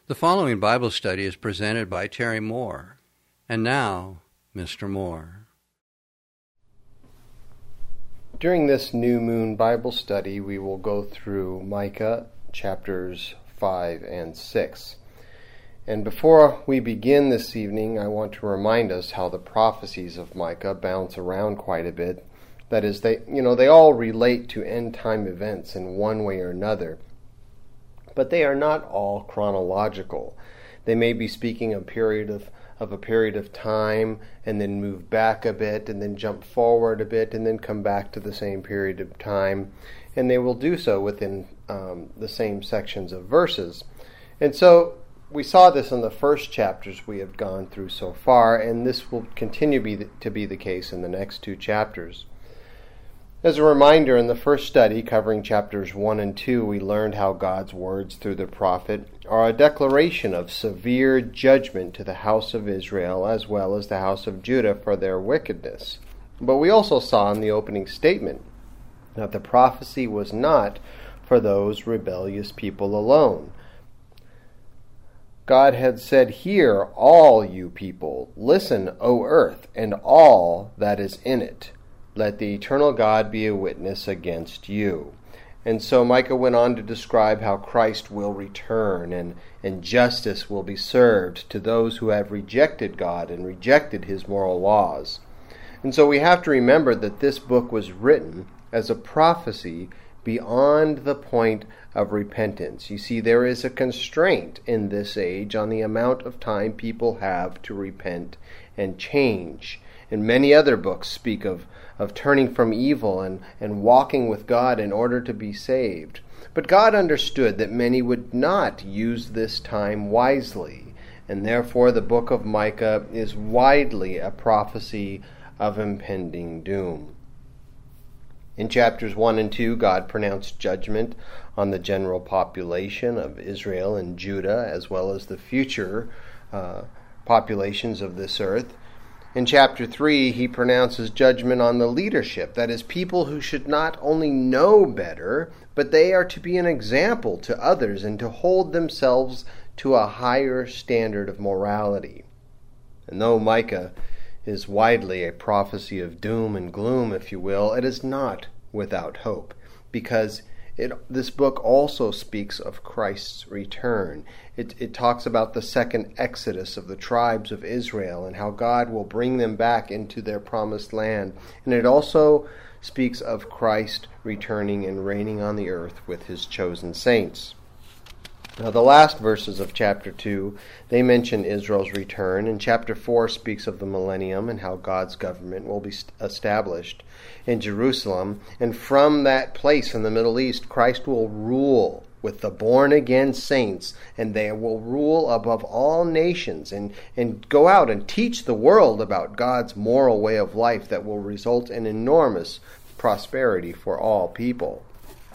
The following Bible study is presented by Terry Moore. And now, Mr. Moore. During this New Moon Bible study, we will go through Micah chapters 5 and 6. And before we begin this evening, I want to remind us how the prophecies of Micah bounce around quite a bit. That is, they all relate to end-time events in one way or another. But they are not all chronological. They may be speaking of a period of time and then move back a bit and then jump forward a bit and then come back to the same period of time. And they will do so within the same sections of verses. And so we saw this in the first chapters we have gone through so far, and this will continue to be the case in the next two chapters. As a reminder, in the first study covering chapters 1 and 2, we learned how God's words through the prophet are a declaration of severe judgment to the house of Israel as well as the house of Judah for their wickedness. But we also saw in the opening statement that the prophecy was not for those rebellious people alone. God had said, "Hear, all you people, listen, O earth, and all that is in it. Let the eternal God be a witness against you." And so Micah went on to describe how Christ will return and justice will be served to those who have rejected God and rejected his moral laws. And so we have to remember that this book was written as a prophecy beyond the point of repentance. You see, there is a constraint in this age on the amount of time people have to repent and change. And many other books speak of turning from evil and walking with God in order to be saved. But God understood that many would not use this time wisely, and therefore the book of Micah is widely a prophecy of impending doom. In chapters 1 and 2, God pronounced judgment on the general population of Israel and Judah, as well as the future populations of this earth. In chapter 3, he pronounces judgment on the leadership, that is, people who should not only know better, but they are to be an example to others and to hold themselves to a higher standard of morality. And though Micah is widely a prophecy of doom and gloom, if you will, it is not without hope, because this book also speaks of Christ's return. It talks about the second exodus of the tribes of Israel and how God will bring them back into their promised land. And it also speaks of Christ returning and reigning on the earth with his chosen saints. Now, the last verses of chapter 2, they mention Israel's return, and chapter 4 speaks of the millennium and how God's government will be established in Jerusalem. And from that place in the Middle East, Christ will rule with the born-again saints, and they will rule above all nations and go out and teach the world about God's moral way of life that will result in enormous prosperity for all people.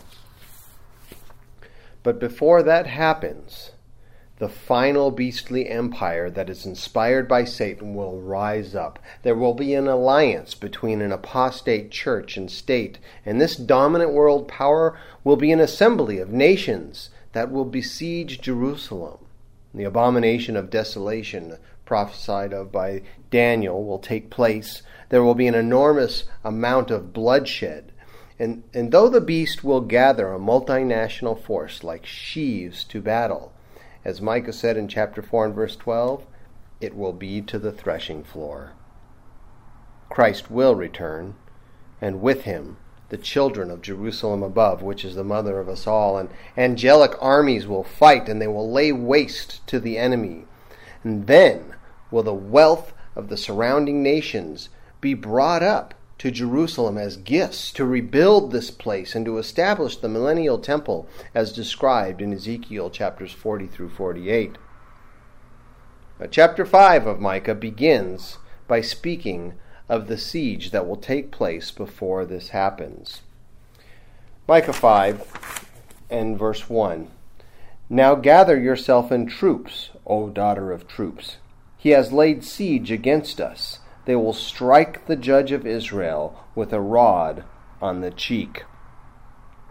But before that happens, the final beastly empire that is inspired by Satan will rise up. There will be an alliance between an apostate church and state, and this dominant world power will be an assembly of nations that will besiege Jerusalem. The abomination of desolation, prophesied of by Daniel, will take place. There will be an enormous amount of bloodshed. And though the beast will gather a multinational force like sheaves to battle, as Micah said in chapter 4 and verse 12, it will be to the threshing floor. Christ will return, and with him the children of Jerusalem above, which is the mother of us all, and angelic armies will fight, and they will lay waste to the enemy. And then will the wealth of the surrounding nations be brought up to Jerusalem as gifts to rebuild this place and to establish the millennial temple as described in Ezekiel chapters 40 through 48. Chapter 5 of Micah begins by speaking of the siege that will take place before this happens. Micah 5 and verse 1. "Now gather yourself in troops, O daughter of troops. He has laid siege against us. They will strike the judge of Israel with a rod on the cheek."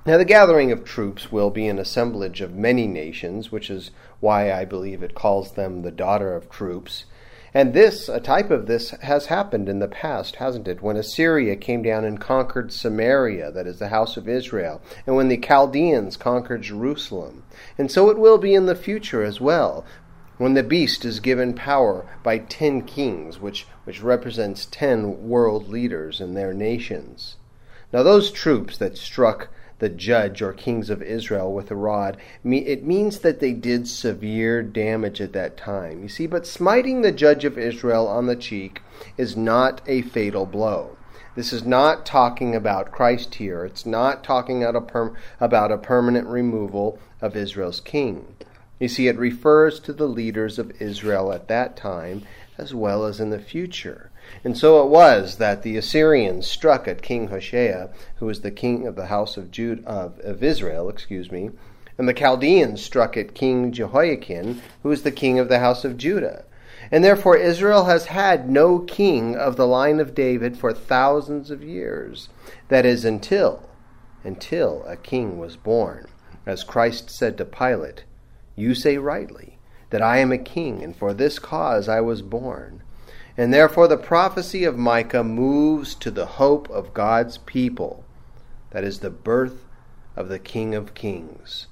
Now, the gathering of troops will be an assemblage of many nations, which is why I believe it calls them the daughter of troops. And a type of this has happened in the past, hasn't it? When Assyria came down and conquered Samaria, that is the house of Israel, and when the Chaldeans conquered Jerusalem. And so it will be in the future as well, when the beast is given power by 10 kings, which represents 10 world leaders and their nations. Now those troops that struck the judge or kings of Israel with a rod, it means that they did severe damage at that time. You see, but smiting the judge of Israel on the cheek is not a fatal blow. This is not talking about Christ here. It's not talking about a permanent removal of Israel's king. You see, it refers to the leaders of Israel at that time as well as in the future. And so it was that the Assyrians struck at King Hoshea, who was the king of the house of Israel, and the Chaldeans struck at King Jehoiakim, who was the king of the house of Judah. And therefore Israel has had no king of the line of David for thousands of years. That is, until a king was born. As Christ said to Pilate, "You say rightly that I am a king, and for this cause I was born." And therefore the prophecy of Micah moves to the hope of God's people. That is the birth of the King of Kings.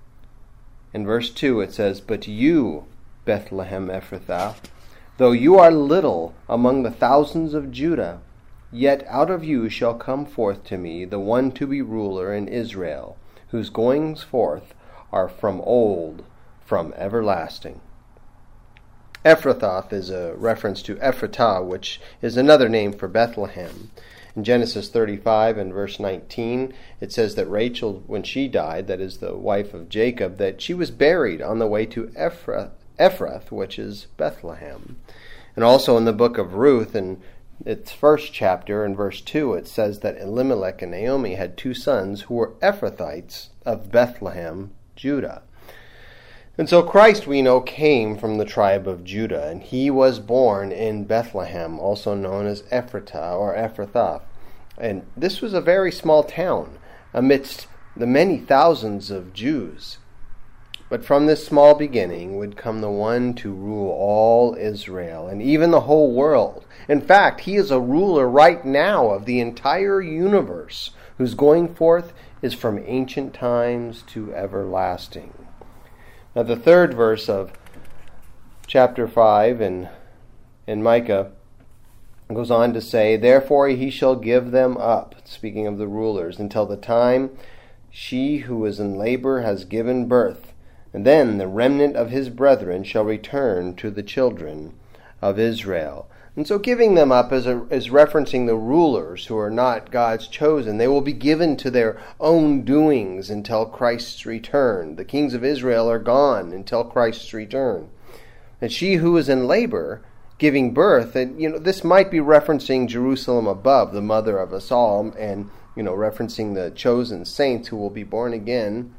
In verse 2 it says, "But you, Bethlehem Ephrathah, though you are little among the thousands of Judah, yet out of you shall come forth to me the one to be ruler in Israel, whose goings forth are from old, from everlasting." Ephrathah is a reference to Ephratah, which is another name for Bethlehem. In Genesis 35 and verse 19, it says that Rachel, when she died, that is the wife of Jacob, that she was buried on the way to Ephrath, which is Bethlehem. And also in the book of Ruth, in its first chapter, in verse 2, it says that Elimelech and Naomi had 2 sons who were Ephrathites of Bethlehem, Judah. And so Christ, we know, came from the tribe of Judah, and he was born in Bethlehem, also known as Ephratah or Ephrathah. And this was a very small town amidst the many thousands of Jews. But from this small beginning would come the one to rule all Israel and even the whole world. In fact, he is a ruler right now of the entire universe, whose going forth is from ancient times to everlasting. Now the third verse of chapter 5 in Micah goes on to say, "Therefore he shall give them up," speaking of the rulers, "until the time she who is in labor has given birth. And then the remnant of his brethren shall return to the children of Israel." And so giving them up is referencing the rulers who are not God's chosen. They will be given to their own doings until Christ's return. The kings of Israel are gone until Christ's return. And she who is in labor, giving birth, and this might be referencing Jerusalem above, the mother of us all, and referencing the chosen saints who will be born again.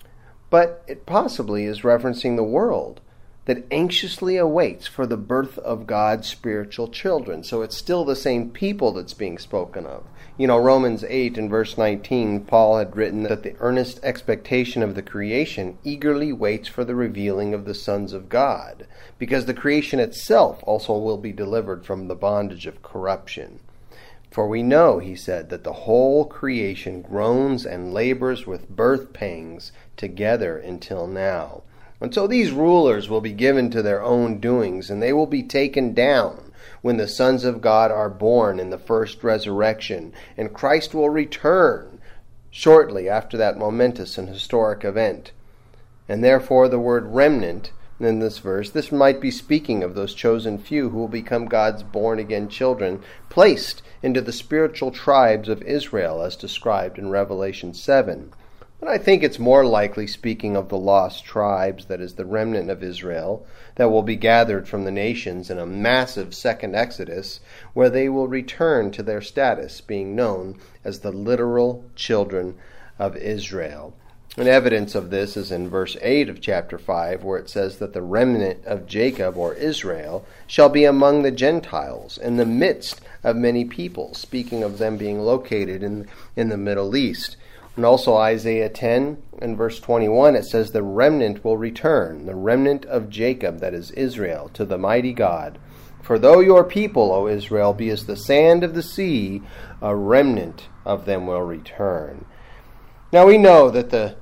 But it possibly is referencing the world that anxiously awaits for the birth of God's spiritual children. So it's still the same people that's being spoken of. Romans 8 and verse 19, Paul had written that the earnest expectation of the creation eagerly waits for the revealing of the sons of God, because the creation itself also will be delivered from the bondage of corruption. "For we know," he said, "that the whole creation groans and labors with birth pangs together until now." And so these rulers will be given to their own doings, and they will be taken down when the sons of God are born in the first resurrection, and Christ will return shortly after that momentous and historic event. And therefore the word remnant in this verse, this might be speaking of those chosen few who will become God's born-again children, placed into the spiritual tribes of Israel as described in Revelation 7. But I think it's more likely speaking of the lost tribes, that is the remnant of Israel, that will be gathered from the nations in a massive second Exodus, where they will return to their status, being known as the literal children of Israel. And evidence of this is in verse 8 of chapter 5, where it says that the remnant of Jacob, or Israel, shall be among the Gentiles, in the midst of many people, speaking of them being located in the Middle East. And also Isaiah 10 and verse 21, it says, the remnant will return, the remnant of Jacob, that is Israel, to the mighty God. For though your people, O Israel, be as the sand of the sea, a remnant of them will return. Now we know that the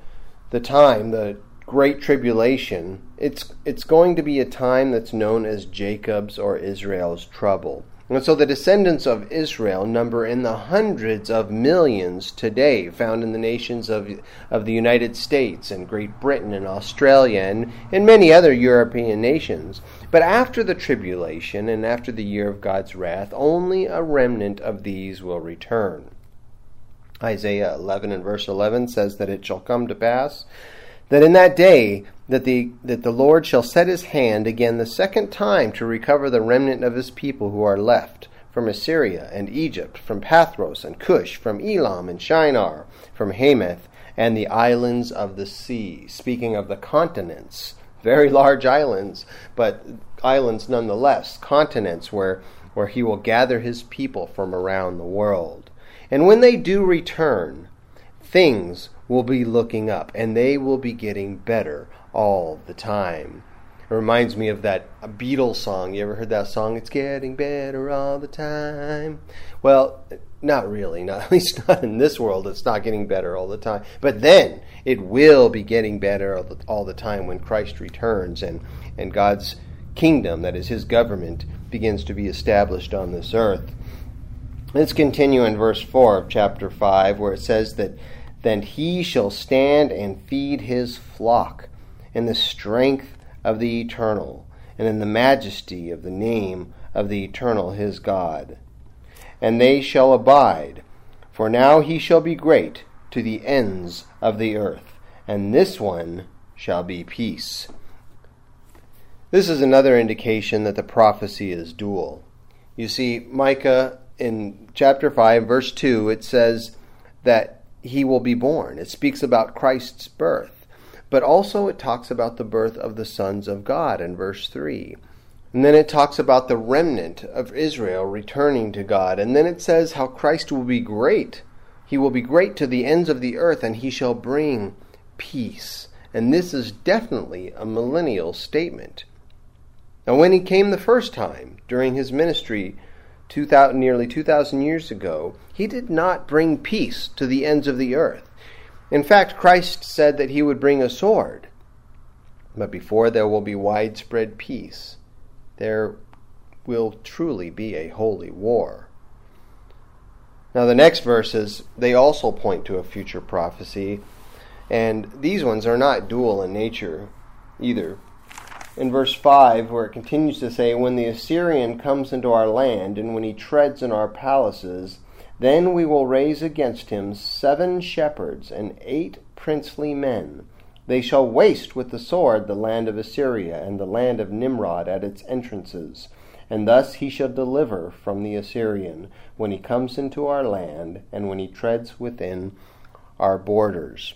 Great Tribulation, it's going to be a time that's known as Jacob's or Israel's trouble. And so the descendants of Israel number in the hundreds of millions today, found in the nations of the United States and Great Britain and Australia and in many other European nations. But after the tribulation and after the year of God's wrath, only a remnant of these will return. Isaiah 11 and verse 11 says that it shall come to pass that in that day that the Lord shall set his hand again the second time to recover the remnant of his people who are left from Assyria and Egypt, from Pathros and Cush, from Elam and Shinar, from Hamath and the islands of the sea. Speaking of the continents, very large islands, but islands nonetheless, continents where he will gather his people from around the world. And when they do return, things will be looking up, and they will be getting better all the time. It reminds me of that Beatles song. You ever heard that song? It's getting better all the time. Well, not really. At least not in this world. It's not getting better all the time. But then it will be getting better all the time when Christ returns and God's kingdom, that is his government, begins to be established on this earth. Let's continue in verse 4 of chapter 5, where it says that then he shall stand and feed his flock in the strength of the eternal, and in the majesty of the name of the eternal his God. And they shall abide, for now he shall be great to the ends of the earth, and this one shall be peace. This is another indication that the prophecy is dual. You see, Micah in chapter 5, verse 2, it says that he will be born. It speaks about Christ's birth. But also it talks about the birth of the sons of God in verse 3. And then it talks about the remnant of Israel returning to God. And then it says how Christ will be great. He will be great to the ends of the earth, and he shall bring peace. And this is definitely a millennial statement. Now when he came the first time during his ministry, nearly 2,000 years ago, he did not bring peace to the ends of the earth. In fact, Christ said that he would bring a sword. But before there will be widespread peace, there will truly be a holy war. Now the next verses, they also point to a future prophecy, and these ones are not dual in nature either. In verse 5, where it continues to say, when the Assyrian comes into our land, and when he treads in our palaces, then we will raise against him 7 shepherds and 8 princely men. They shall waste with the sword the land of Assyria, and the land of Nimrod at its entrances. And thus he shall deliver from the Assyrian, when he comes into our land, and when he treads within our borders.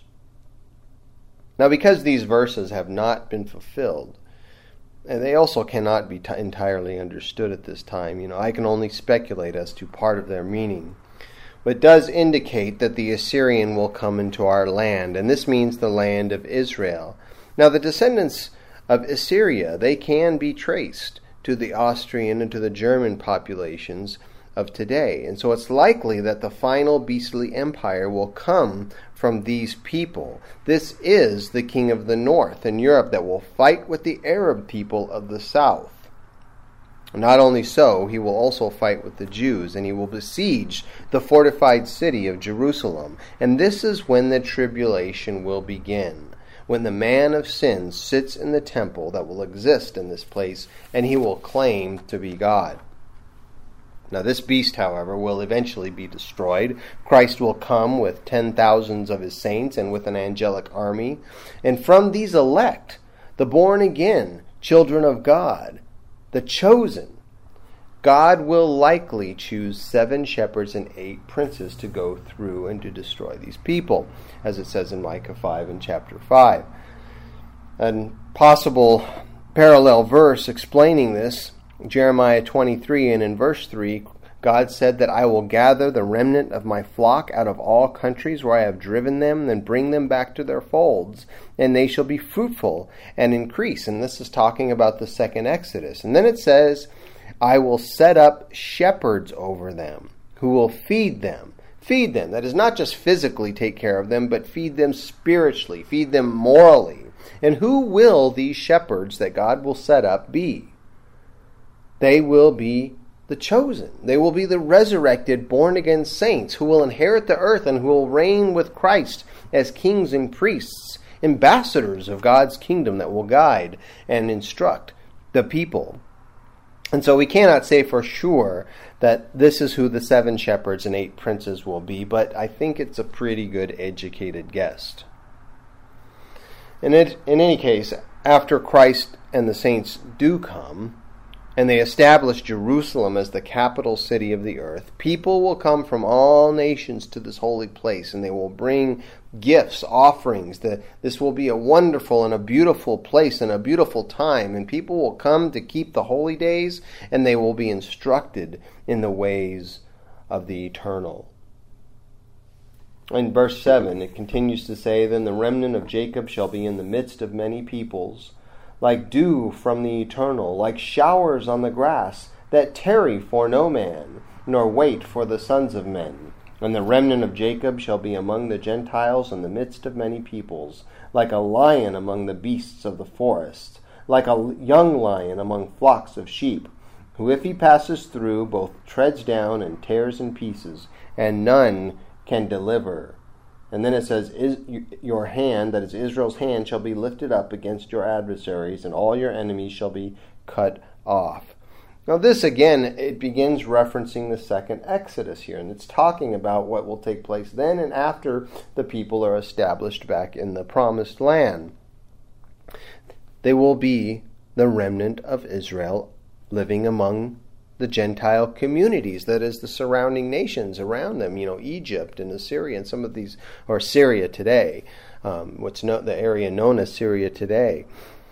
Now because these verses have not been fulfilled, and they also cannot be entirely understood at this time. I can only speculate as to part of their meaning. But it does indicate that the Assyrian will come into our land, and this means the land of Israel. Now the descendants of Assyria, they can be traced to the Austrian and to the German populations of today. And so it's likely that the final beastly empire will come from these people. This is the king of the north in Europe that will fight with the Arab people of the south. Not only so, he will also fight with the Jews, and he will besiege the fortified city of Jerusalem. And this is when the tribulation will begin, when the man of sin sits in the temple that will exist in this place, and he will claim to be God. Now this beast, however, will eventually be destroyed. Christ will come with 10,000s of his saints and with an angelic army. And from these elect, the born again, children of God, the chosen, God will likely choose 7 shepherds and 8 princes to go through and to destroy these people, as it says in Micah 5 and chapter 5. A possible parallel verse explaining this, Jeremiah 23, and in verse 3, God said that I will gather the remnant of my flock out of all countries where I have driven them and bring them back to their folds, and they shall be fruitful and increase. And this is talking about the second Exodus. And then it says, I will set up shepherds over them who will feed them. Feed them. That is not just physically take care of them, but feed them spiritually, feed them morally. And who will these shepherds that God will set up be? They will be the chosen. They will be the resurrected, born-again saints who will inherit the earth and who will reign with Christ as kings and priests, ambassadors of God's kingdom that will guide and instruct the people. And so we cannot say for sure that this is who the 7 shepherds and 8 princes will be, but I think it's a pretty good educated guess. In any case, after Christ and the saints do come, and they establish Jerusalem as the capital city of the earth, people will come from all nations to this holy place, and they will bring gifts, offerings. This will be a wonderful and a beautiful place and a beautiful time, and people will come to keep the holy days, and they will be instructed in the ways of the eternal. In verse 7, it continues to say, Then the remnant of Jacob shall be in the midst of many peoples, like dew from the eternal, like showers on the grass, that tarry for no man, nor wait for the sons of men. And the remnant of Jacob shall be among the Gentiles in the midst of many peoples, like a lion among the beasts of the forest, like a young lion among flocks of sheep, who if he passes through, both treads down and tears in pieces, and none can deliver. And then it says, your hand, that is Israel's hand, shall be lifted up against your adversaries, and all your enemies shall be cut off. Now this, again, it begins referencing the second Exodus here, and it's talking about what will take place then and after the people are established back in the promised land. They will be the remnant of Israel living among the Gentile communities, that is the surrounding nations around them, Egypt and Assyria and some of these, or Syria today, the area known as Syria today.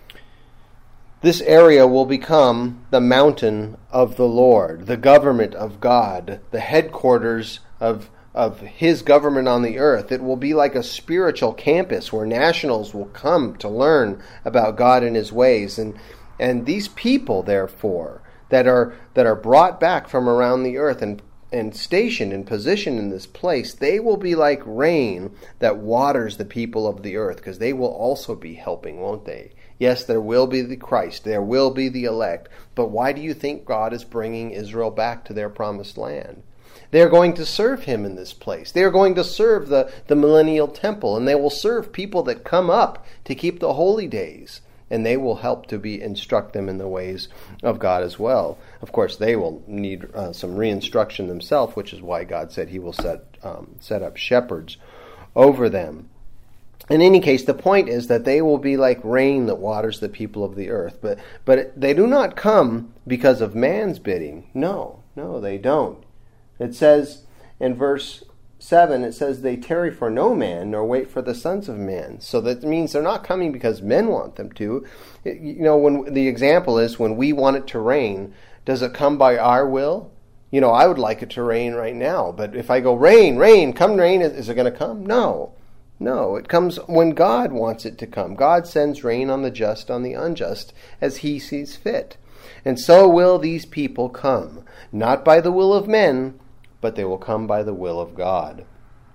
This area will become the mountain of the Lord, the government of God, the headquarters of His government on the earth. It will be like a spiritual campus where nationals will come to learn about God and His ways. And these people, therefore, that are brought back from around the earth and stationed and positioned in this place, they will be like rain that waters the people of the earth, because they will also be helping, won't they? Yes, there will be the Christ, there will be the elect, but why do you think God is bringing Israel back to their promised land? They are going to serve Him in this place. They are going to serve the millennial temple, and they will serve people that come up to keep the holy days. And they will help to instruct them in the ways of God as well. Of course, they will need some re-instruction themselves, which is why God said He will set up shepherds over them. In any case, the point is that they will be like rain that waters the people of the earth. But they do not come because of man's bidding. No, they don't. It says in verse 7, it says, they tarry for no man, nor wait for the sons of men. So that means they're not coming because men want them to. When the example is when we want it to rain, does it come by our will? I would like it to rain right now, but if I go, rain, come rain, is it going to come? No, it comes when God wants it to come. God sends rain on the just, on the unjust, as He sees fit. And so will these people come, not by the will of men, but they will come by the will of God.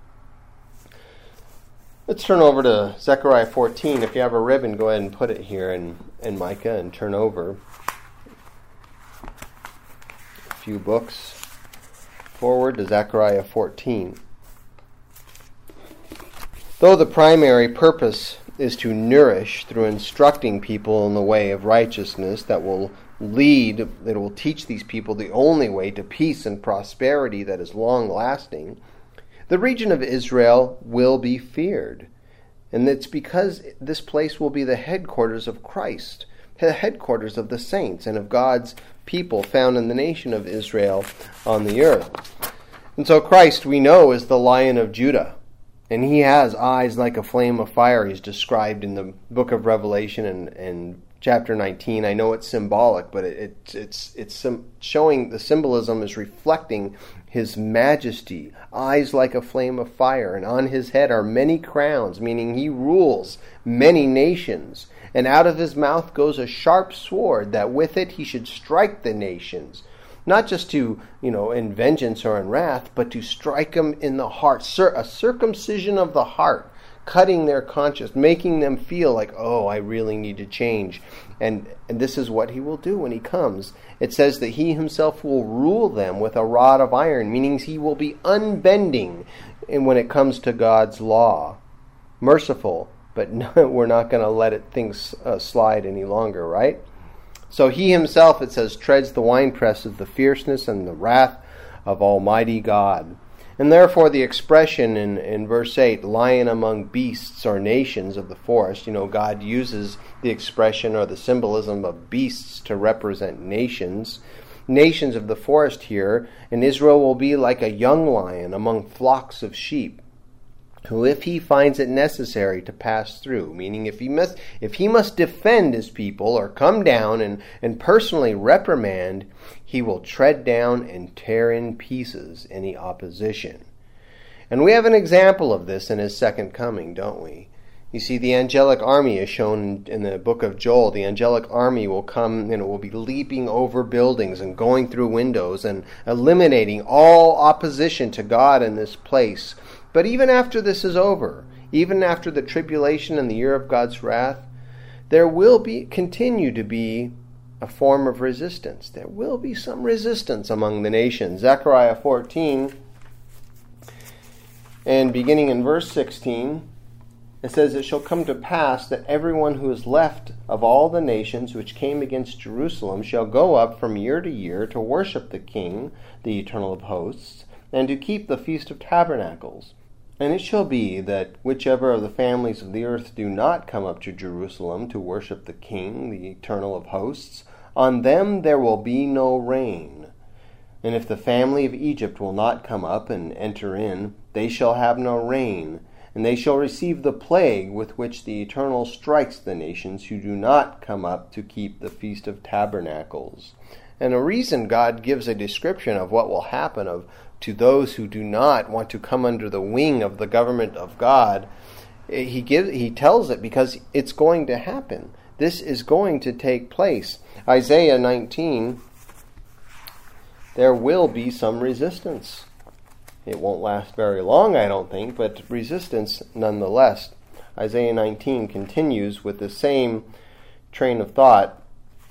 Let's turn over to Zechariah 14. If you have a ribbon, go ahead and put it here in Micah and turn over a few books forward to Zechariah 14. Though the primary purpose is to nourish through instructing people in the way of righteousness that will teach these people the only way to peace and prosperity that is long-lasting, the region of Israel will be feared. And it's because this place will be the headquarters of Christ, the headquarters of the saints and of God's people found in the nation of Israel on the earth. And so Christ, we know, is the Lion of Judah. And He has eyes like a flame of fire. He's described in the book of Revelation and chapter 19. I know it's symbolic, but it's showing the symbolism is reflecting his majesty, eyes like a flame of fire, and on his head are many crowns, meaning he rules many nations. And out of his mouth goes a sharp sword, that with it he should strike the nations. Not just to, in vengeance or in wrath, but to strike them in the heart. A circumcision of the heart, cutting their conscience, making them feel like, oh, I really need to change. And this is what he will do when he comes. It says that he himself will rule them with a rod of iron, meaning he will be unbending when it comes to God's law. Merciful, but we're not going to let things slide any longer, right? So he himself, it says, treads the winepress of the fierceness and the wrath of Almighty God. And therefore the expression in verse 8, lion among beasts or nations of the forest, God uses the expression or the symbolism of beasts to represent nations. Nations of the forest here, and Israel will be like a young lion among flocks of sheep, who if he finds it necessary to pass through, meaning if he must defend his people or come down and personally reprimand, he will tread down and tear in pieces any opposition. And we have an example of this in his second coming, don't we? You see, the angelic army is shown in the book of Joel. The angelic army will come and it will be leaping over buildings and going through windows and eliminating all opposition to God in this place. But even after this is over, even after the tribulation and the year of God's wrath, there will continue to be a form of resistance. There will be some resistance among the nations. Zechariah 14, and beginning in verse 16, it says, it shall come to pass that everyone who is left of all the nations which came against Jerusalem shall go up from year to year to worship the King, the Eternal of hosts, and to keep the Feast of Tabernacles. And it shall be that whichever of the families of the earth do not come up to Jerusalem to worship the King, the Eternal of hosts, on them there will be no rain. And if the family of Egypt will not come up and enter in, they shall have no rain, and they shall receive the plague with which the Eternal strikes the nations who do not come up to keep the Feast of Tabernacles. And a reason God gives a description of what will happen to those who do not want to come under the wing of the government of God, he tells it because it's going to happen. This is going to take place. Isaiah 19, there will be some resistance. It won't last very long, I don't think, but resistance nonetheless. Isaiah 19 continues with the same train of thought.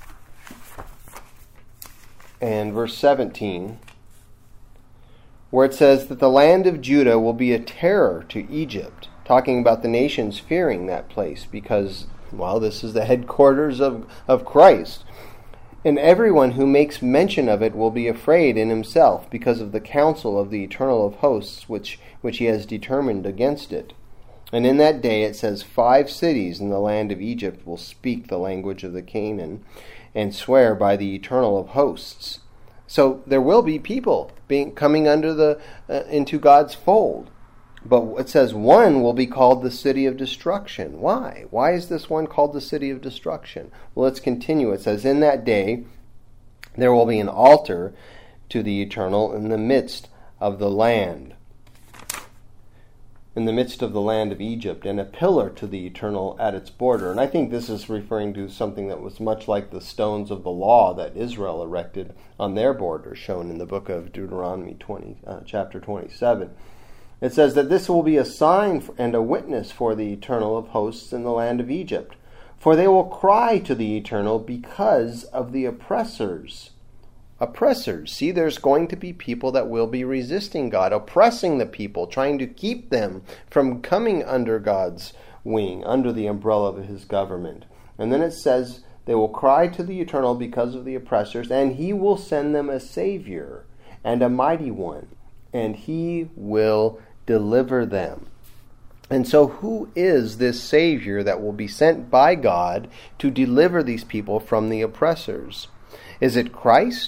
And verse 17, where it says that the land of Judah will be a terror to Egypt, talking about the nations fearing that place because, well, this is the headquarters of Christ. And everyone who makes mention of it will be afraid in himself because of the counsel of the Eternal of hosts, which he has determined against it. And in that day, it says, 5 cities in the land of Egypt will speak the language of the Canaan and swear by the Eternal of hosts. So there will be people coming under into God's fold. But it says one will be called the city of destruction. Why? Why is this one called the city of destruction? Well, let's continue. It says, in that day there will be an altar to the Eternal in the midst of the land. In the midst of the land of Egypt, and a pillar to the Eternal at its border. And I think this is referring to something that was much like the stones of the law that Israel erected on their border, shown in the book of Deuteronomy chapter 27. It says that this will be a sign and a witness for the Eternal of hosts in the land of Egypt. For they will cry to the Eternal because of the oppressors. Oppressors. See, there's going to be people that will be resisting God, oppressing the people, trying to keep them from coming under God's wing, under the umbrella of his government. And then it says, they will cry to the Eternal because of the oppressors, and he will send them a Savior and a mighty one, and he will deliver them. And so who is this Savior that will be sent by God to deliver these people from the oppressors? Is it Christ?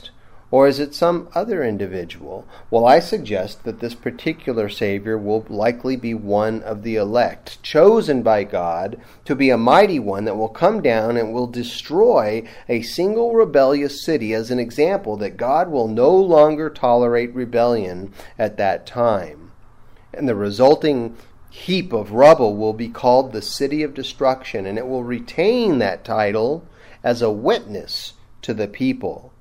Or is it some other individual? Well, I suggest that this particular Savior will likely be one of the elect, chosen by God to be a mighty one that will come down and will destroy a single rebellious city as an example that God will no longer tolerate rebellion at that time. And the resulting heap of rubble will be called the City of Destruction, and it will retain that title as a witness to the people.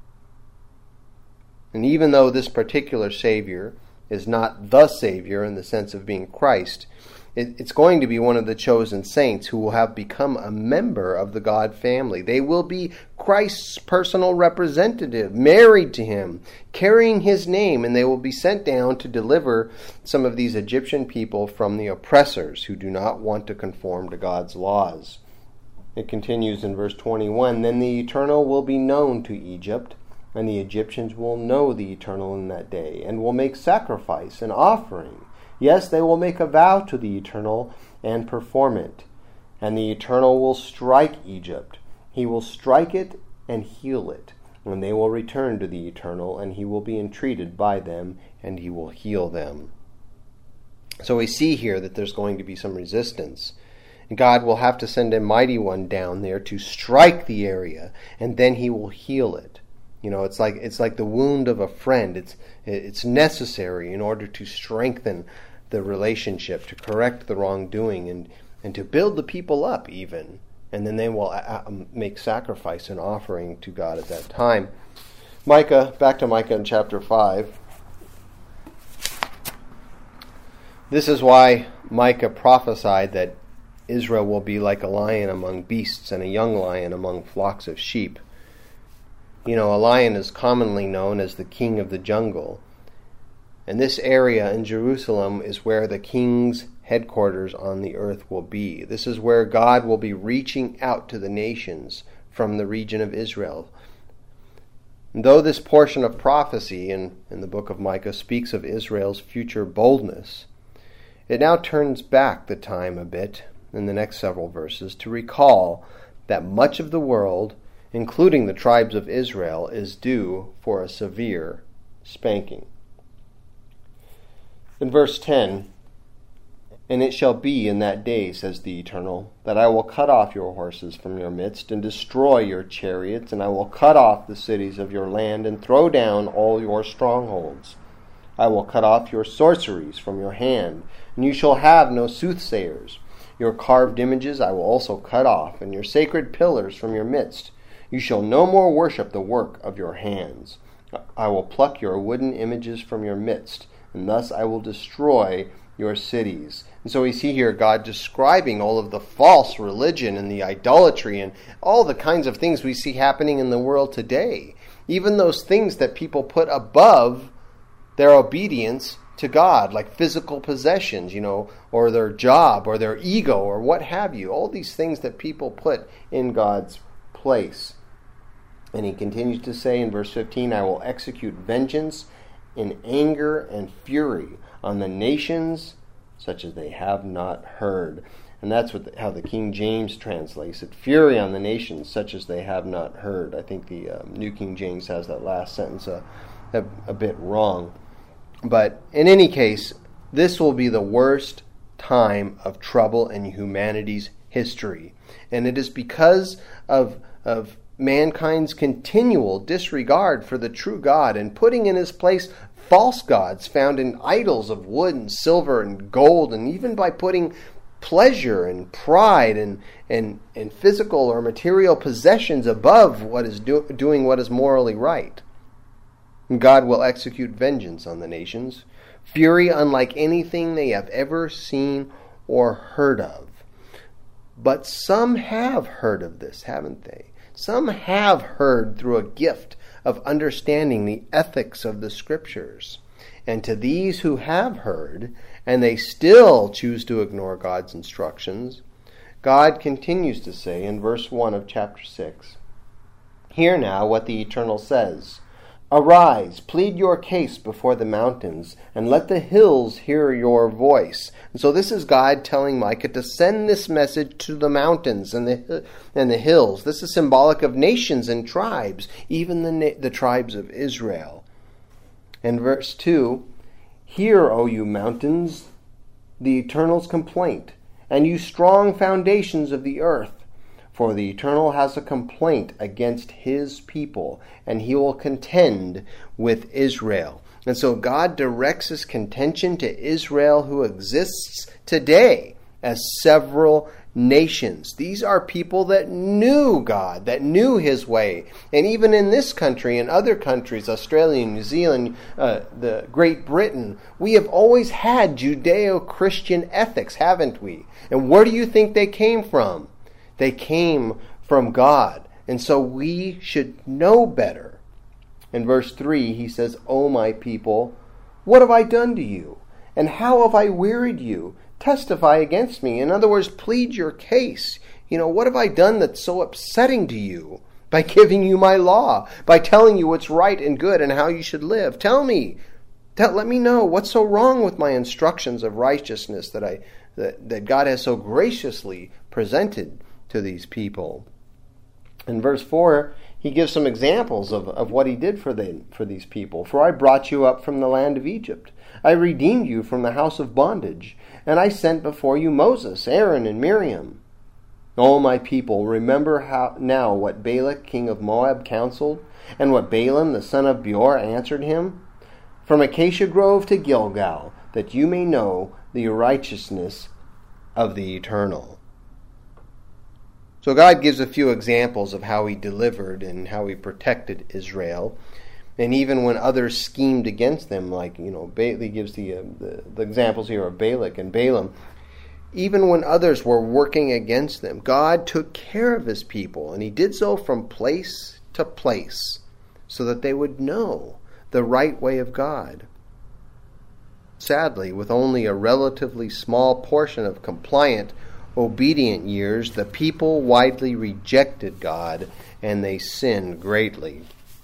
And even though this particular Savior is not the Savior in the sense of being Christ, it's going to be one of the chosen saints who will have become a member of the God family. They will be Christ's personal representative, married to him, carrying his name, and they will be sent down to deliver some of these Egyptian people from the oppressors who do not want to conform to God's laws. It continues in verse 21, "Then the Eternal will be known to Egypt, and the Egyptians will know the Eternal in that day, and will make sacrifice and offering. Yes, they will make a vow to the Eternal and perform it. And the Eternal will strike Egypt. He will strike it and heal it. And they will return to the Eternal, and he will be entreated by them, and he will heal them." So we see here that there's going to be some resistance. God will have to send a mighty one down there to strike the area, and then he will heal it. You know, it's like the wound of a friend. It's necessary in order to strengthen the relationship, to correct the wrongdoing, and to build the people up even. And then they will make sacrifice and offering to God at that time. Micah, back to Micah in chapter 5. This is why Micah prophesied that Israel will be like a lion among beasts and a young lion among flocks of sheep. You know, a lion is commonly known as the king of the jungle. And this area in Jerusalem is where the king's headquarters on the earth will be. This is where God will be reaching out to the nations from the region of Israel. And though this portion of prophecy in the book of Micah speaks of Israel's future boldness, it now turns back the time a bit in the next several verses to recall that much of the world, including the tribes of Israel, is due for a severe spanking. In verse 10, "And it shall be in that day, says the Eternal, that I will cut off your horses from your midst, and destroy your chariots, and I will cut off the cities of your land, and throw down all your strongholds. I will cut off your sorceries from your hand, and you shall have no soothsayers. Your carved images I will also cut off, and your sacred pillars from your midst. You shall no more worship the work of your hands. I will pluck your wooden images from your midst, and thus I will destroy your cities." And so we see here God describing all of the false religion and the idolatry and all the kinds of things we see happening in the world today. Even those things that people put above their obedience to God, like physical possessions, or their job or their ego or what have you. All these things that people put in God's place. And he continues to say in verse 15, "I will execute vengeance in anger and fury on the nations such as they have not heard." And that's how the King James translates it. Fury on the nations such as they have not heard. I think the New King James has that last sentence a bit wrong. But in any case, this will be the worst time of trouble in humanity's history. And it is because of mankind's continual disregard for the true God and putting in his place false gods found in idols of wood and silver and gold, and even by putting pleasure and pride and physical or material possessions above what is doing what is morally right. And God will execute vengeance on the nations, fury unlike anything they have ever seen or heard of. But some have heard of this, haven't they? Some have heard through a gift of understanding the ethics of the Scriptures. And to these who have heard, and they still choose to ignore God's instructions, God continues to say in verse 1 of chapter 6, "Hear now what the Eternal says. Arise, plead your case before the mountains, and let the hills hear your voice. And so this is God telling Micah to send this message to the mountains and the hills. This is symbolic of nations and tribes, even the tribes of Israel. And verse 2, Hear, O you mountains, the Eternal's complaint, and you strong foundations of the earth. For the Eternal has a complaint against his people, and he will contend with Israel. And so God directs his contention to Israel, who exists today as several nations. These are people that knew God, that knew his way. And even in this country and other countries, Australia, New Zealand, the Great Britain, we have always had Judeo-Christian ethics, haven't we? And where do you think they came from? They came from God. And so we should know better. In verse 3, he says, O my people, what have I done to you? And how have I wearied you? Testify against me. In other words, plead your case. What have I done that's so upsetting to you? By giving you my law, by telling you what's right and good and how you should live. Tell me. Let me know what's so wrong with my instructions of righteousness that God has so graciously presented to these people. In verse 4, he gives some examples of what he did for these people. For I brought you up from the land of Egypt. I redeemed you from the house of bondage. And I sent before you Moses, Aaron, and Miriam. O my people, remember now what Balak, king of Moab, counseled, and what Balaam, the son of Beor, answered him. From Acacia Grove to Gilgal, that you may know the righteousness of the Eternal. So God gives a few examples of how he delivered and how he protected Israel. And even when others schemed against them, like, he gives the examples here of Balak and Balaam. Even when others were working against them, God took care of his people. And he did so from place to place so that they would know the right way of God. Sadly, with only a relatively small portion of compliant, obedient years, the people widely rejected God and they sinned greatly.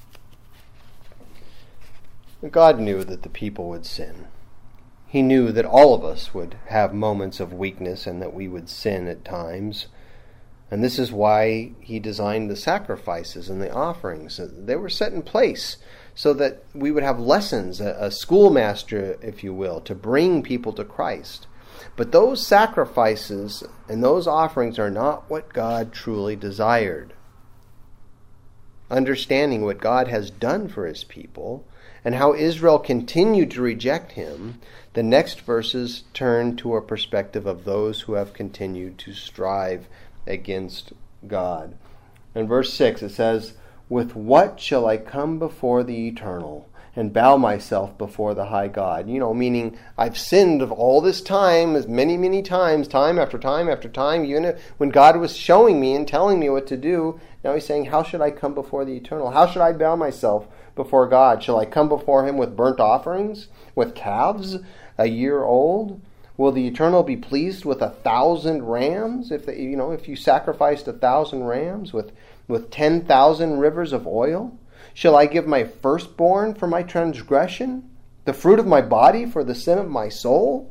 God knew that the people would sin. He knew that all of us would have moments of weakness and that we would sin at times. And this is why he designed the sacrifices and the offerings. They were set in place so that we would have lessons, a schoolmaster, if you will, to bring people to Christ. But those sacrifices and those offerings are not what God truly desired. Understanding what God has done for his people and how Israel continued to reject him, the next verses turn to a perspective of those who have continued to strive against God. In verse 6 it says, With what shall I come before the Eternal and bow myself before the high God? Meaning I've sinned of all this time, as many, many times, time after time after time. Even when God was showing me and telling me what to do, now he's saying, how should I come before the Eternal? How should I bow myself before God? Shall I come before him with burnt offerings, with calves a year old? Will the Eternal be pleased with 1,000 rams? If you sacrificed 1,000 rams with 10,000 rivers of oil? Shall I give my firstborn for my transgression, the fruit of my body for the sin of my soul?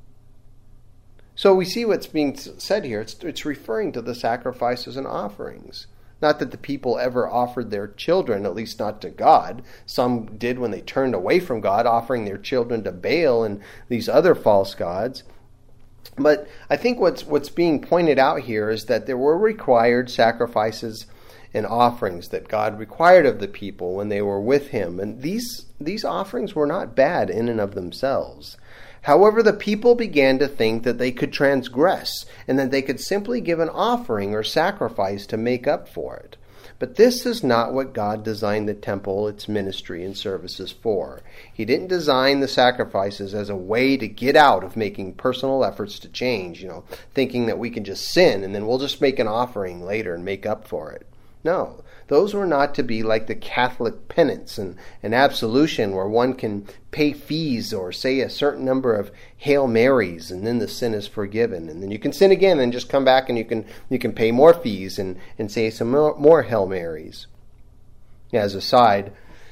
So we see what's being said here. It's referring to the sacrifices and offerings. Not that the people ever offered their children, at least not to God. Some did when they turned away from God, offering their children to Baal and these other false gods. But I think what's being pointed out here is that there were required sacrifices and offerings that God required of the people when they were with him. And these offerings were not bad in and of themselves. However, the people began to think that they could transgress and that they could simply give an offering or sacrifice to make up for it. But this is not what God designed the temple, its ministry, and services for. He didn't design the sacrifices as a way to get out of making personal efforts to change, thinking that we can just sin and then we'll just make an offering later and make up for it. No, those were not to be like the Catholic penance and absolution where one can pay fees or say a certain number of Hail Marys and then the sin is forgiven. And then you can sin again and just come back and you can pay more fees and say some more Hail Marys. As a side,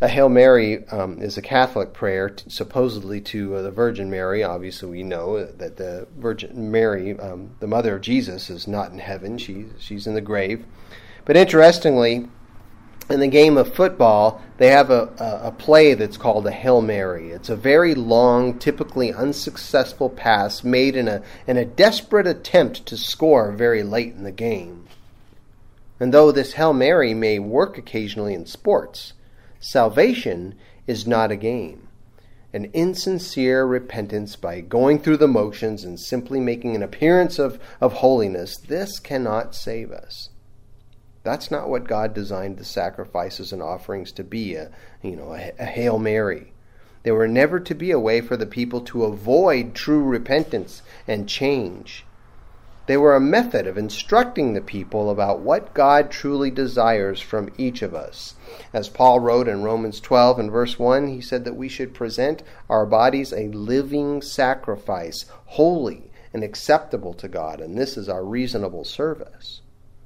A Hail Mary is a Catholic prayer, supposedly to the Virgin Mary. Obviously, we know that the Virgin Mary, the mother of Jesus, is not in heaven. She's in the grave. But interestingly, in the game of football, they have a play that's called a Hail Mary. It's a very long, typically unsuccessful pass made in a desperate attempt to score very late in the game. And though this Hail Mary may work occasionally in sports, salvation is not a game. An insincere repentance by going through the motions and simply making an appearance of holiness, this cannot save us. That's not what God designed the sacrifices and offerings to be, a Hail Mary. They were never to be a way for the people to avoid true repentance and change. They were a method of instructing the people about what God truly desires from each of us. As Paul wrote in Romans 12 and verse 1, he said that we should present our bodies a living sacrifice, holy and acceptable to God, and this is our reasonable service.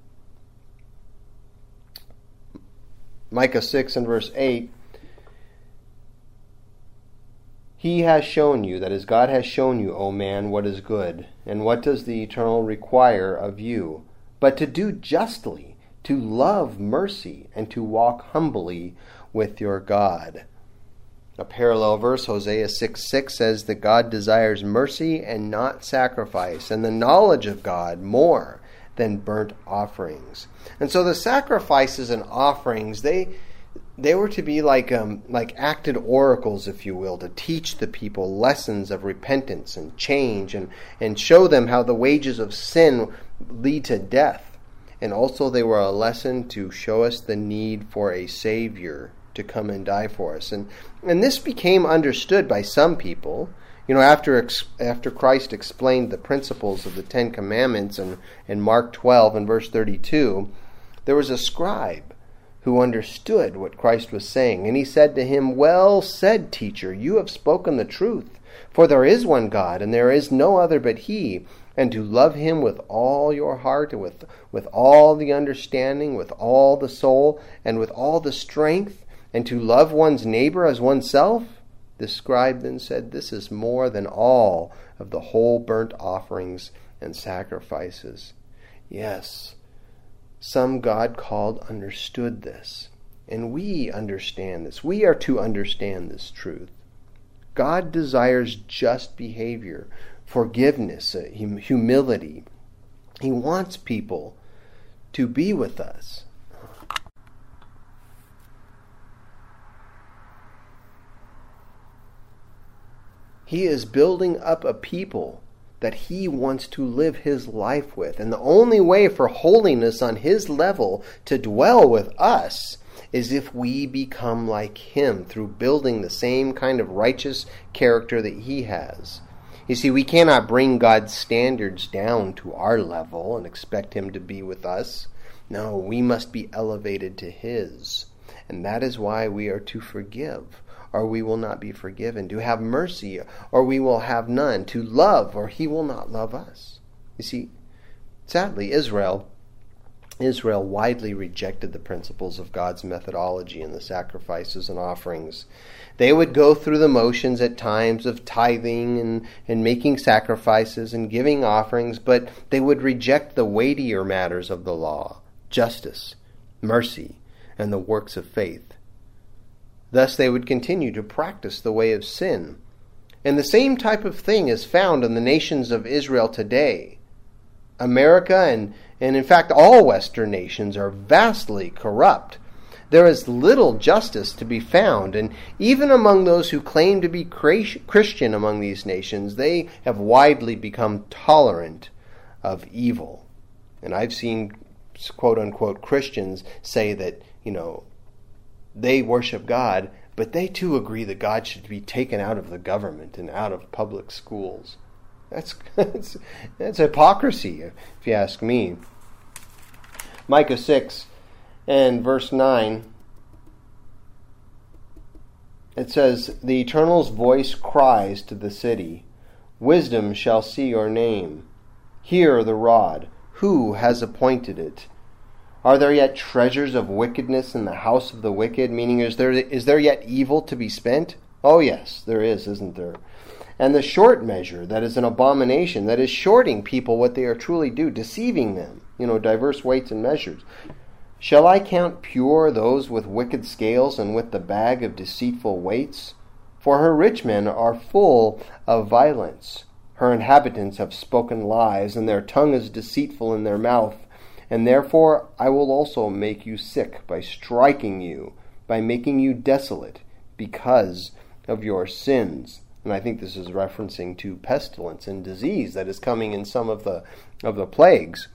Micah 6 and verse 8, He has shown you, that is, God has shown you, O man, what is good, and what does the Eternal require of you, but to do justly, to love mercy, and to walk humbly with your God. A parallel verse, Hosea 6:6, says that God desires mercy and not sacrifice, and the knowledge of God more than burnt offerings. And so the sacrifices and offerings, they were to be like acted oracles, if you will, to teach the people lessons of repentance and change, and show them how the wages of sin lead to death. And also they were a lesson to show us the need for a Savior to come and die for us. And this became understood by some people. After Christ explained the principles of the Ten Commandments in Mark 12 and verse 32, there was a scribe who understood what Christ was saying. And he said to him, Well said, teacher, you have spoken the truth. For there is one God, and there is no other but He. And to love Him with all your heart, and with all the understanding, with all the soul, and with all the strength, and to love one's neighbor as oneself. The scribe then said, This is more than all of the whole burnt offerings and sacrifices. Yes, some God called understood this, and we understand this. We are to understand this truth. God desires just behavior, forgiveness, humility. He wants people to be with us. He is building up a people that He wants to live His life with. And the only way for holiness on His level to dwell with us is if we become like Him through building the same kind of righteous character that He has. You see, we cannot bring God's standards down to our level and expect Him to be with us. No, we must be elevated to His. And that is why we are to forgive, or we will not be forgiven, to have mercy, or we will have none, to love, or He will not love us. You see, sadly, Israel widely rejected the principles of God's methodology in the sacrifices and offerings. They would go through the motions at times of tithing and making sacrifices and giving offerings, but they would reject the weightier matters of the law, justice, mercy, and the works of faith. Thus they would continue to practice the way of sin. And the same type of thing is found in the nations of Israel today. America and in fact all Western nations are vastly corrupt. There is little justice to be found, and even among those who claim to be Christian among these nations, they have widely become tolerant of evil. And I've seen quote-unquote Christians say that, they worship God, but they too agree that God should be taken out of the government and out of public schools. That's hypocrisy, if you ask me. Micah 6 and verse 9, it says, The Eternal's voice cries to the city, Wisdom shall see your name. Hear the rod. Who has appointed it? Are there yet treasures of wickedness in the house of the wicked? Meaning, is there yet evil to be spent? Oh yes, there is, isn't there? And the short measure, that is an abomination, that is shorting people what they are truly due, deceiving them, diverse weights and measures. Shall I count pure those with wicked scales and with the bag of deceitful weights? For her rich men are full of violence. Her inhabitants have spoken lies, and their tongue is deceitful in their mouth. And therefore I will also make you sick by striking you, by making you desolate, because of your sins. And I think this is referencing to pestilence and disease that is coming in some of the plagues.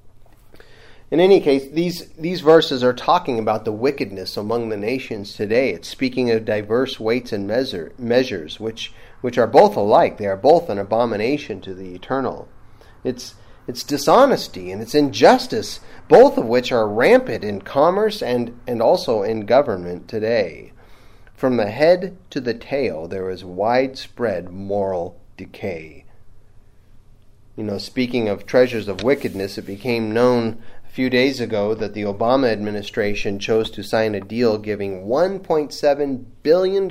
In any case, these verses are talking about the wickedness among the nations today. It's speaking of diverse weights and measures, which are both alike. They are both an abomination to the eternal. It's dishonesty and it's injustice, both of which are rampant in commerce and also in government today. From the head to the tail, there is widespread moral decay. Speaking of treasures of wickedness, it became known a few days ago that the Obama administration chose to sign a deal giving $1.7 billion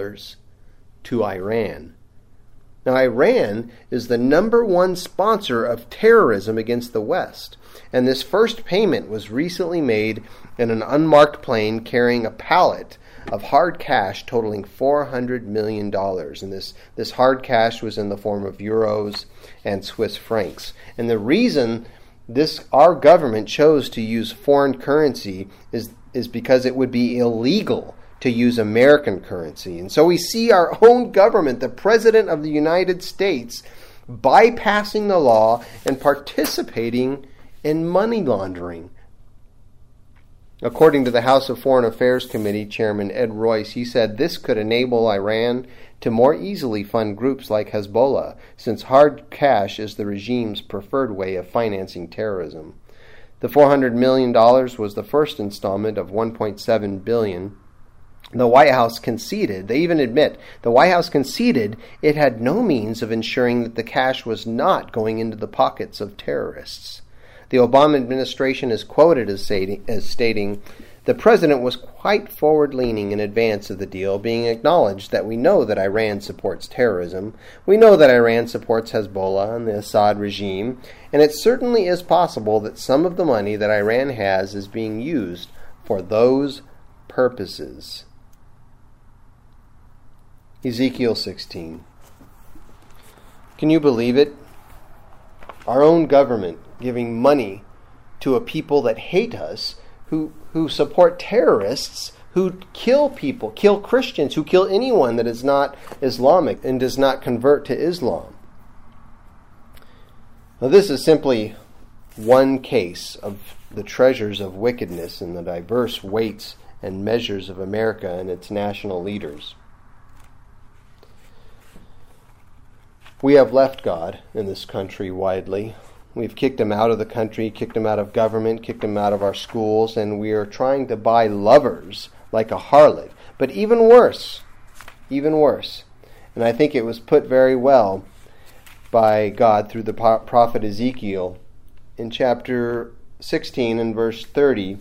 to Iran. Now, Iran is the number one sponsor of terrorism against the West, and this first payment was recently made in an unmarked plane carrying a pallet of hard cash totaling $400 million. And this hard cash was in the form of euros and Swiss francs. And the reason our government chose to use foreign currency is because it would be illegal to use American currency. And so we see our own government, the President of the United States, bypassing the law and participating in money laundering. According to the House of Foreign Affairs Committee Chairman Ed Royce, he said this could enable Iran to more easily fund groups like Hezbollah, since hard cash is the regime's preferred way of financing terrorism. The $400 million was the first installment of $1.7 billion. The White House conceded, they even admit, the White House conceded it had no means of ensuring that the cash was not going into the pockets of terrorists. The Obama administration is quoted as stating, the president was quite forward-leaning in advance of the deal, being acknowledged that we know that Iran supports terrorism, we know that Iran supports Hezbollah and the Assad regime, and it certainly is possible that some of the money that Iran has is being used for those purposes. Ezekiel 16. Can you believe it? Our own government giving money to a people that hate us, who support terrorists, who kill people, kill Christians, who kill anyone that is not Islamic and does not convert to Islam. Now, this is simply one case of the treasures of wickedness and the diverse weights and measures of America and its national leaders. We have left God in this country widely. We've kicked him out of the country, kicked him out of government, kicked him out of our schools, and we are trying to buy lovers like a harlot. But even worse, and I think it was put very well by God through the prophet Ezekiel in chapter 16 and verse 30.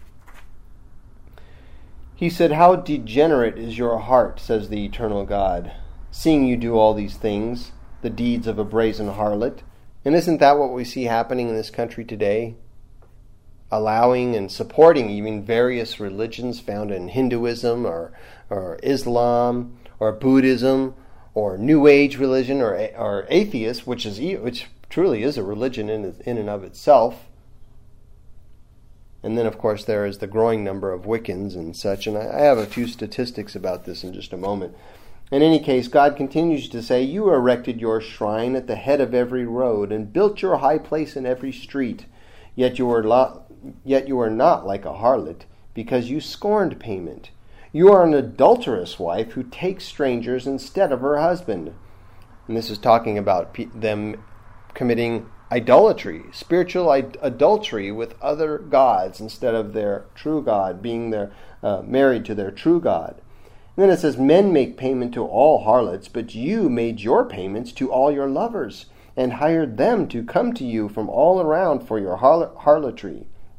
He said, "How degenerate is your heart, says the eternal God, seeing you do all these things, the deeds of a brazen harlot." And isn't that what we see happening in this country today? Allowing and supporting even various religions found in Hinduism or Islam or Buddhism or New Age religion or atheist, which truly is a religion in and of itself. And then, of course, there is the growing number of Wiccans and such. And I have a few statistics about this in just a moment. In any case, God continues to say, "You erected your shrine at the head of every road and built your high place in every street. Yet you are not like a harlot, because you scorned payment. You are an adulterous wife who takes strangers instead of her husband." And this is talking about them committing idolatry, spiritual adultery with other gods instead of their true God, being married to their true God. And then it says, "Men make payment to all harlots, but you made your payments to all your lovers, and hired them to come to you from all around for your harlotry.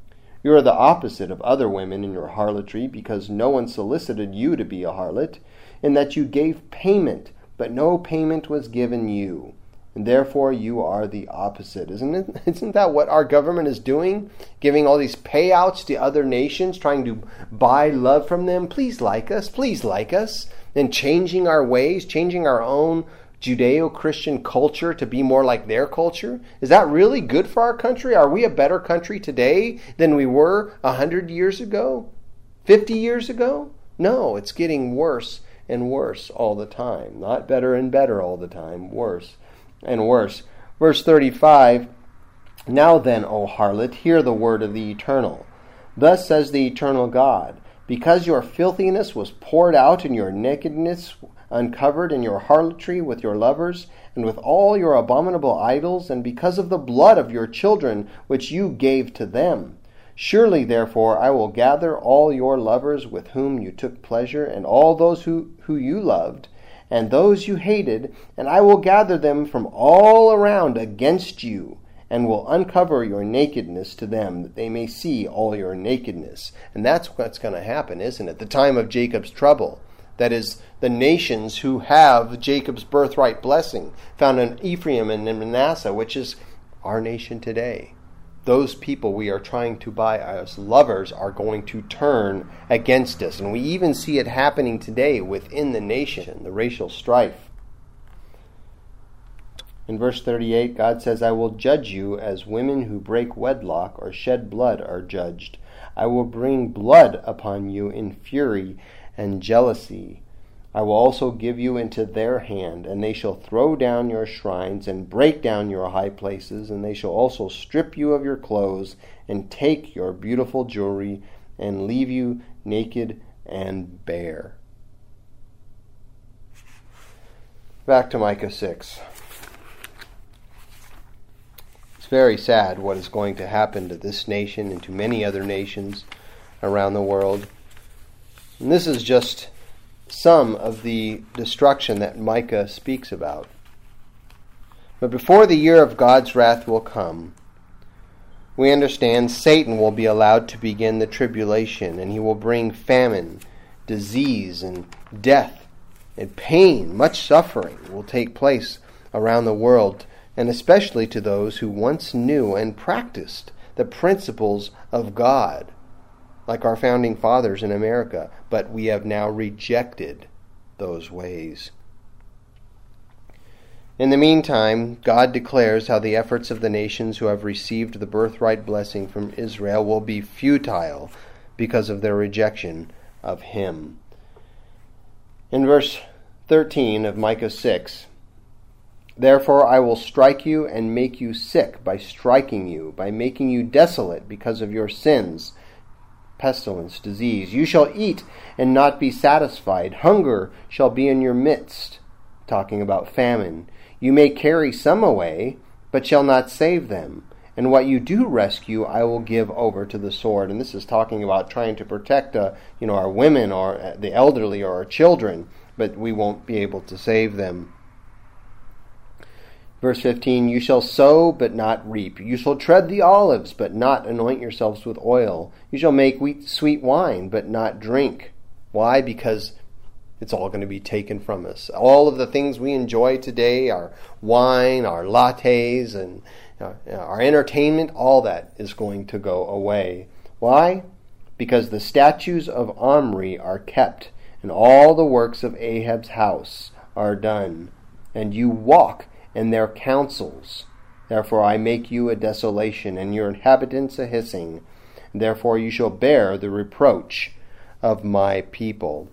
You are the opposite of other women in your harlotry, because no one solicited you to be a harlot, in that you gave payment, but no payment was given you. And therefore you are the opposite. Isn't that what our government is doing? Giving all these payouts to other nations, trying to buy love from them. Please like us. And changing our ways, changing our own Judeo-Christian culture to be more like their culture? Is that really good for our country? Are we a better country today than we were 100 years ago? 50 years ago? No, it's getting worse and worse all the time. Not better and better all the time. Worse and worse. Verse 35, Now then, O harlot, hear the word of the Eternal. Thus says the Eternal God, because your filthiness was poured out and your nakedness uncovered in your harlotry with your lovers, and with all your abominable idols, and because of the blood of your children which you gave to them. Surely, therefore, I will gather all your lovers with whom you took pleasure, and all those who you loved, and those you hated, and I will gather them from all around against you, and will uncover your nakedness to them, that they may see all your nakedness. And that's what's going to happen, isn't it? The time of Jacob's trouble. That is, the nations who have Jacob's birthright blessing, found in Ephraim and in Manasseh, which is our nation today. Those people we are trying to buy as lovers are going to turn against us. And we even see it happening today within the nation, the racial strife. In verse 38, God says, I will judge you as women who break wedlock or shed blood are judged. I will bring blood upon you in fury and jealousy. I will also give you into their hand, and they shall throw down your shrines and break down your high places, and they shall also strip you of your clothes and take your beautiful jewelry and leave you naked and bare. Back to Micah 6. It's very sad what is going to happen to this nation and to many other nations around the world. And this is just some of the destruction that Micah speaks about. But before the year of God's wrath will come, we understand Satan will be allowed to begin the tribulation, and he will bring famine, disease, and death, and pain. Much suffering will take place around the world, and especially to those who once knew and practiced the principles of God, like our founding fathers in America, but we have now rejected those ways. In the meantime, God declares how the efforts of the nations who have received the birthright blessing from Israel will be futile because of their rejection of Him. In verse 13 of Micah 6, Therefore I will strike you and make you sick by striking you, by making you desolate because of your sins, pestilence, disease. You shall eat and not be satisfied. Hunger shall be in your midst. Talking about famine. You may carry some away, but shall not save them. And what you do rescue, I will give over to the sword. And this is talking about trying to protect, our women or the elderly or our children, but we won't be able to save them. Verse 15, You shall sow, but not reap. You shall tread the olives, but not anoint yourselves with oil. You shall make sweet wine, but not drink. Why? Because it's all going to be taken from us. All of the things we enjoy today, our wine, our lattes, and our entertainment, all that is going to go away. Why? Because the statues of Omri are kept, and all the works of Ahab's house are done. And you walk in their counsels. Therefore I make you a desolation, and your inhabitants a hissing. Therefore you shall bear the reproach of my people.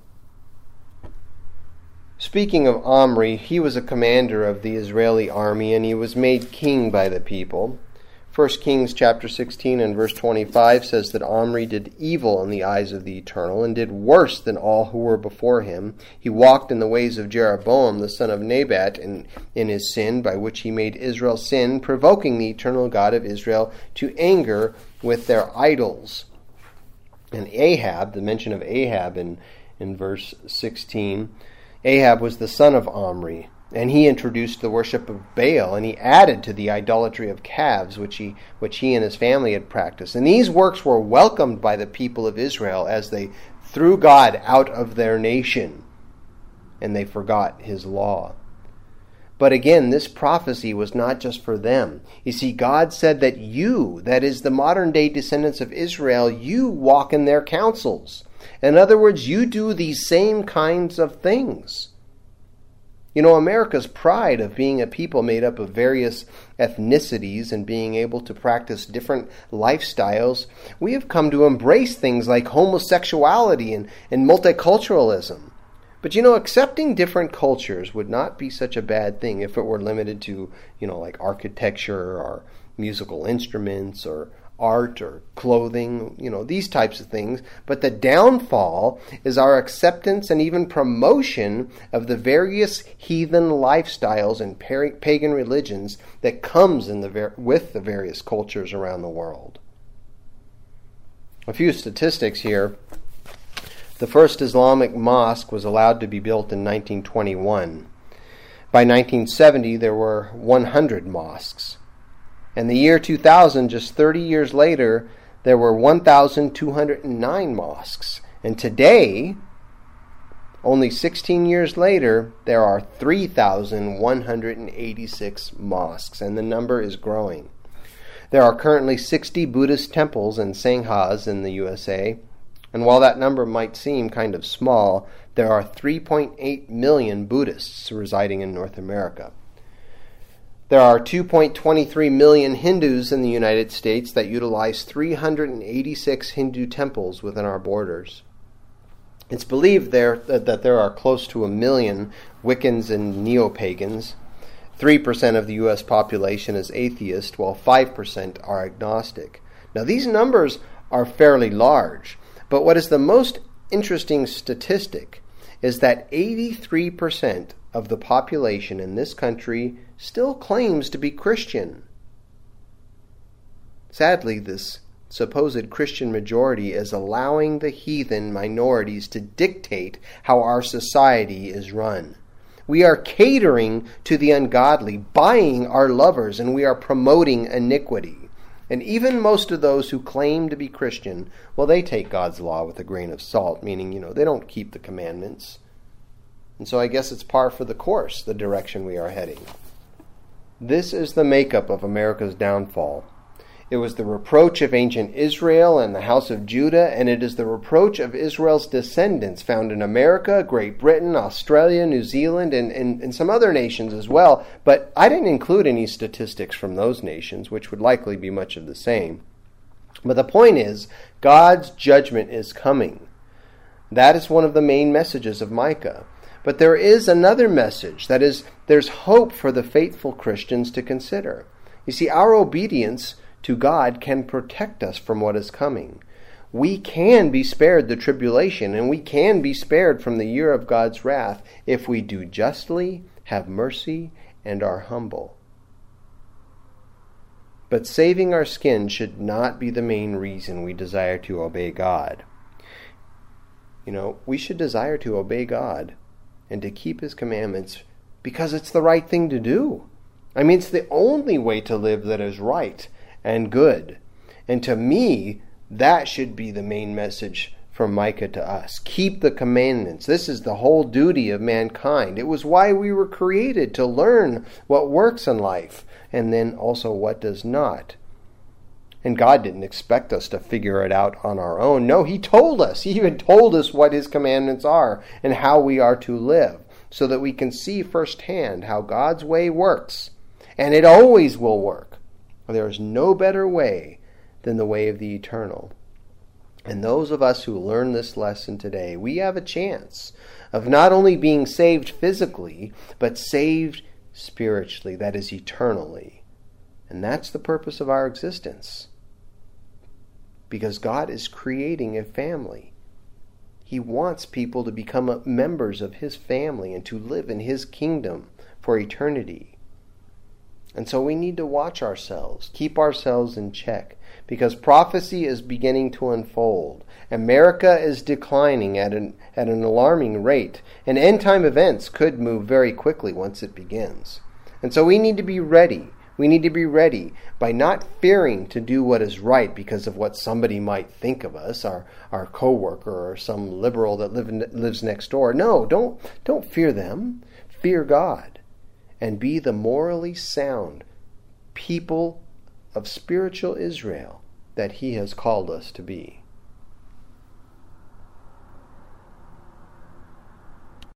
Speaking of Omri, he was a commander of the Israeli army, and he was made king by the people. 1 Kings chapter 16 and verse 25 says that Omri did evil in the eyes of the Eternal, and did worse than all who were before him. He walked in the ways of Jeroboam the son of Nebat in his sin, by which he made Israel sin, provoking the Eternal God of Israel to anger with their idols. And Ahab, the mention of Ahab in verse 16, Ahab was the son of Omri, And he introduced the worship of Baal, and he added to the idolatry of calves, which he and his family had practiced. And these works were welcomed by the people of Israel as they threw God out of their nation, and they forgot his law. But again, this prophecy was not just for them. You see, God said that you, that is the modern-day descendants of Israel, you walk in their counsels. In other words, you do these same kinds of things. You know, America's pride of being a people made up of various ethnicities and being able to practice different lifestyles, we have come to embrace things like homosexuality and multiculturalism. But you know, accepting different cultures would not be such a bad thing if it were limited to, like architecture or musical instruments or art or clothing, these types of things. But the downfall is our acceptance and even promotion of the various heathen lifestyles and pagan religions that comes with the various cultures around the world. A few statistics here. The first Islamic mosque was allowed to be built in 1921. By 1970, there were 100 mosques. In the year 2000, just 30 years later, there were 1,209 mosques. And today, only 16 years later, there are 3,186 mosques, and the number is growing. There are currently 60 Buddhist temples and sanghas in the USA, and while that number might seem kind of small, there are 3.8 million Buddhists residing in North America. There are 2.23 million Hindus in the United States that utilize 386 Hindu temples within our borders. It's believed that there are close to 1 million Wiccans and neo-pagans. 3% of the U.S. population is atheist, while 5% are agnostic. Now, these numbers are fairly large, but what is the most interesting statistic is that 83% of the population in this country still claims to be Christian. Sadly, this supposed Christian majority is allowing the heathen minorities to dictate how our society is run. We are catering to the ungodly, buying our lovers, and we are promoting iniquity. And even most of those who claim to be Christian, well, they take God's law with a grain of salt, meaning, they don't keep the commandments. And so I guess it's par for the course, the direction we are heading. This is the makeup of America's downfall. It was the reproach of ancient Israel and the house of Judah, and it is the reproach of Israel's descendants found in America, Great Britain, Australia, New Zealand, and some other nations as well. But I didn't include any statistics from those nations, which would likely be much of the same. But the point is, God's judgment is coming. That is one of the main messages of Micah. But there is another message, that is, there's hope for the faithful Christians to consider. You see, our obedience to God can protect us from what is coming. We can be spared the tribulation, and we can be spared from the year of God's wrath if we do justly, have mercy, and are humble. But saving our skin should not be the main reason we desire to obey God. We should desire to obey God and to keep His commandments because it's the right thing to do. It's the only way to live that is right and good. And to me, that should be the main message from Micah to us. Keep the commandments. This is the whole duty of mankind. It was why we were created, to learn what works in life and then also what does not. And God didn't expect us to figure it out on our own. No, He told us. He even told us what His commandments are and how we are to live, so that we can see firsthand how God's way works. And it always will work. There is no better way than the way of the eternal. And those of us who learn this lesson today, we have a chance of not only being saved physically, but saved spiritually, that is, eternally. And that's the purpose of our existence. Because God is creating a family. He wants people to become members of His family and to live in His kingdom for eternity. And so we need to watch ourselves, keep ourselves in check, because prophecy is beginning to unfold. America is declining at an alarming rate, and end-time events could move very quickly once it begins. And so we need to be ready. We need to be ready by not fearing to do what is right because of what somebody might think of us, our co-worker or some liberal that lives next door. No, don't fear them. Fear God. And be the morally sound people of spiritual Israel that He has called us to be.